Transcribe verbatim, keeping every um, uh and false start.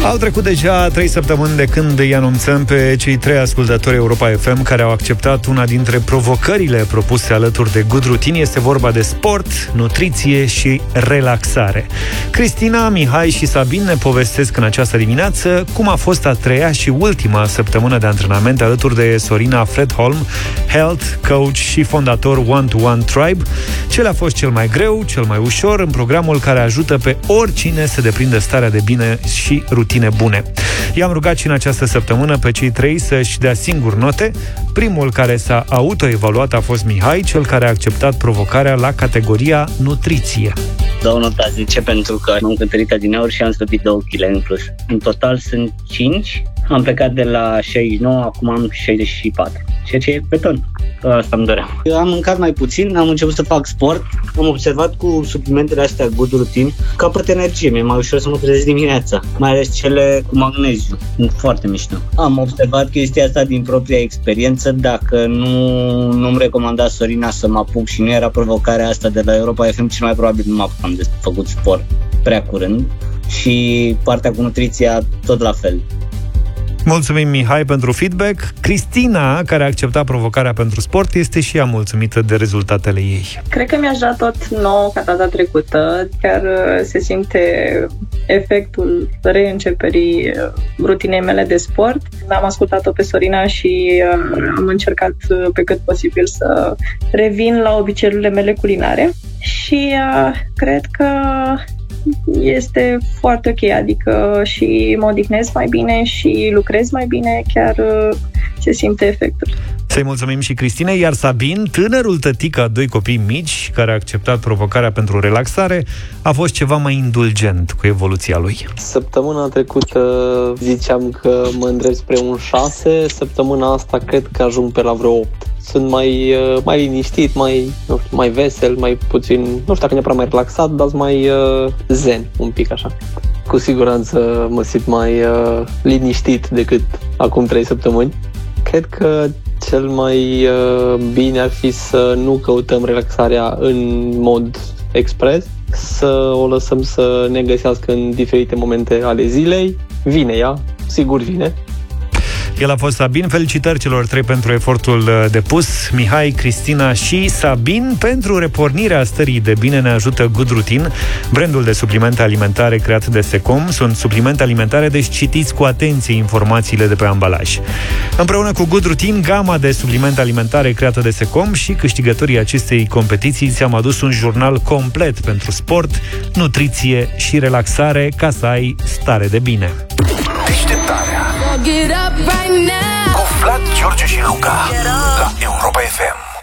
Au trecut deja trei săptămâni de când îi anunțăm pe cei trei ascultători Europa F M care au acceptat una dintre provocările propuse alături de Good Routine. Este vorba de sport, nutriție și relaxare. Cristina, Mihai și Sabin ne povestesc în această dimineață cum a fost a treia și ultima săptămână de antrenament alături de Sorina Fredholm, health coach și fondator One to One Tribe. Ce le-a fost cel mai greu, cel mai ușor în programul care ajută pe oricine să deprindă starea de bine și rutine bune. I-am rugat și în această săptămână pe cei trei să-și dea singur note. Primul care s-a autoevaluat a fost Mihai, cel care a acceptat provocarea la categoria nutriție. Dau nota zece pentru că m-am cântărit adineauri și am slăbit două kilograme în plus. În total sunt cinci. Am plecat de la șaizeci și nouă, acum am șaizeci și patru. Ceea ce e beton. Asta îmi doream. Eu am mâncat mai puțin, am început să fac sport. Am observat cu suplimentele astea Good Routine că apăr energie. Mi-e mai ușor să mă trezesc dimineața. Mai ales cele cu magneziu. Sunt foarte mișto. Am observat chestia asta din propria experiență. Dacă nu, nu-mi recomanda Sorina să mă apuc și nu era provocarea asta de la Europa F M, cel mai probabil nu mă apucam de făcut sport prea curând. Și partea cu nutriția tot la fel. Mulțumim, Mihai, pentru feedback. Cristina, care a acceptat provocarea pentru sport, este și ea mulțumită de rezultatele ei. Cred că mi-aș da tot nouă ca data trecută. Chiar se simte efectul reînceperii rutinei mele de sport. Am ascultat-o pe Sorina și am încercat pe cât posibil să revin la obiceiurile mele culinare. Și cred că este foarte ok, adică și mă odihnesc mai bine și lucrez mai bine, chiar se simte efectul. Să-i mulțumim și Cristinei, iar Sabin, tânărul tătic a doi copii mici, care a acceptat provocarea pentru relaxare, a fost ceva mai indulgent cu evoluția lui. Săptămâna trecută ziceam că mă îndrept spre un șase, săptămâna asta cred că ajung pe la vreo opt. Sunt mai, mai liniștit, mai, nu știu, mai vesel, mai puțin, nu știu dacă neapărat mai relaxat, dar mai uh, zen, un pic așa. Cu siguranță mă simt mai uh, liniștit decât acum trei săptămâni. Cred că cel mai uh, bine ar fi să nu căutăm relaxarea în mod expres, să o lăsăm să ne găsească în diferite momente ale zilei. Vine ea, sigur vine. El a fost Sabin. Felicitări celor trei pentru efortul depus. Mihai, Cristina și Sabin. Pentru repornirea stării de bine ne ajută Good Routine, brandul de suplimente alimentare creat de Secom. Sunt suplimente alimentare, deci citiți cu atenție informațiile de pe ambalaj. Împreună cu Good Routine, gama de suplimente alimentare creată de Secom și câștigătorii acestei competiții ți-am adus un jurnal complet pentru sport, nutriție și relaxare, ca să ai stare de bine. Deșteptarea cu Vlad, George și Luca la Europa F M.